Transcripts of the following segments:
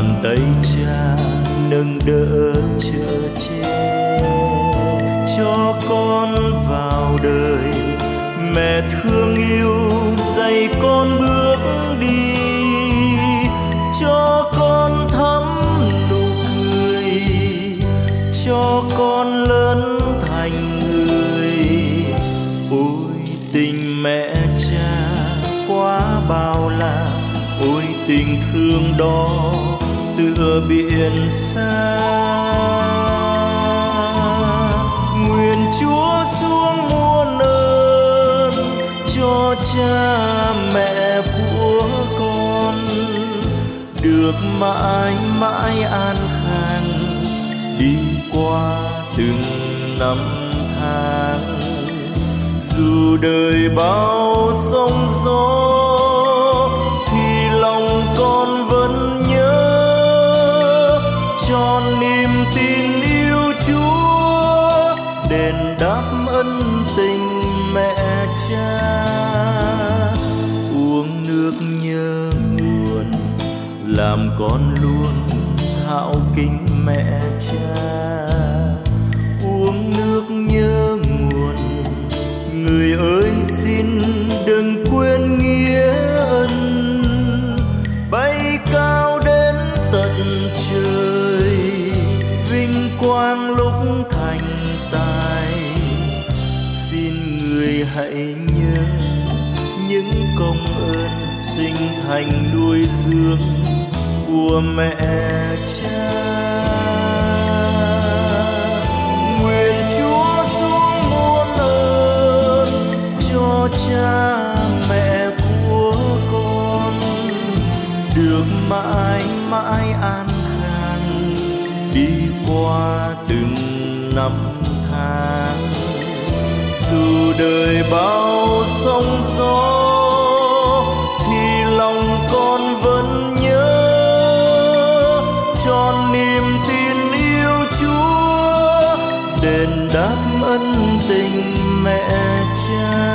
bàn tay cha nâng đỡ chở che cho con vào đời. Mẹ thương yêu dạy con bước đi, cho con thắm nụ cười, cho con lớn thành người. Ôi tình mẹ cha quá bao la, ôi tình thương đó tựa biển xa. Nguyện Chúa xuống muôn ơn cho cha mẹ của con được mãi mãi an khang đi qua từng năm tháng. Dù đời bao sóng gió thì lòng con vẫn nhớ, cho niềm tin yêu Chúa đền đáp ân tình mẹ cha. Uống nước nhớ nguồn làm con luôn thạo kính mẹ cha. Uống nước nhớ nguồn, người ơi xin đừng quên nghĩa ân. Bay cao đến tận trời, vinh quang lúc thành tài. Xin người hãy nhớ những công ơn sinh thành nuôi dưỡng của mẹ cha. Nguyện Chúa xuống muôn ơn cho cha mẹ của con được mãi mãi an khang đi qua từng năm tháng. Dù đời bao sóng gió thì lòng con vẫn nhớ, cho niềm tin yêu Chúa đền đáp ân tình mẹ cha.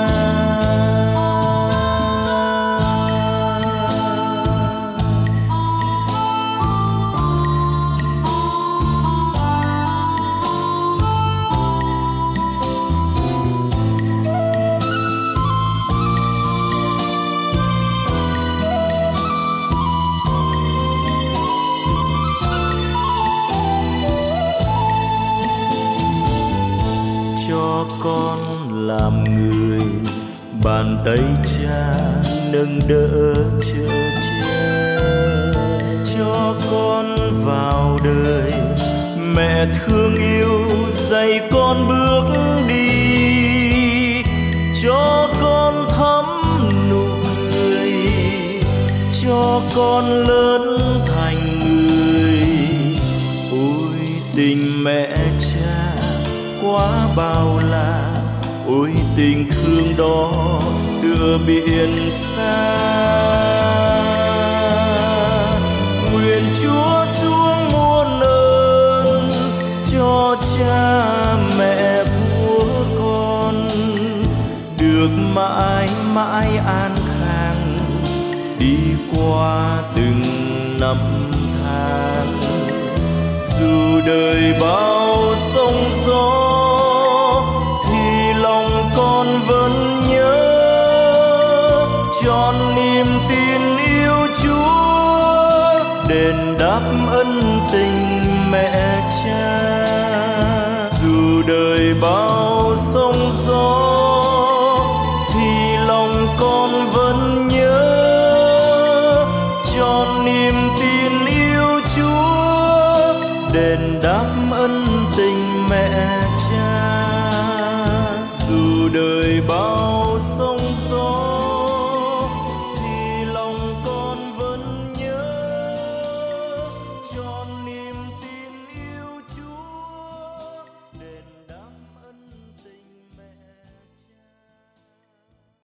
Cho con làm người, bàn tay cha nâng đỡ chở che cho con vào đời. Mẹ thương yêu dạy con bước đi, cho con thắm nụ cười, cho con lớn thành người. Ôi tình mẹ cha quá bao la, ôi tình thương đó tựa biển xa. Nguyện Chúa xuống muôn ơn cho cha mẹ của con được mãi mãi an khang đi qua từng năm tháng. Dù đời bao sóng gió thì lòng con vẫn nhớ, cho niềm tin yêu Chúa đền đáp ân tình mẹ cha. Dù đời bao sóng gió thì lòng con vẫn nhớ, cho niềm tin yêu Chúa đền đáp ân tình mẹ cha. Dù đời bao sóng gió thì lòng con vẫn nhớ, cho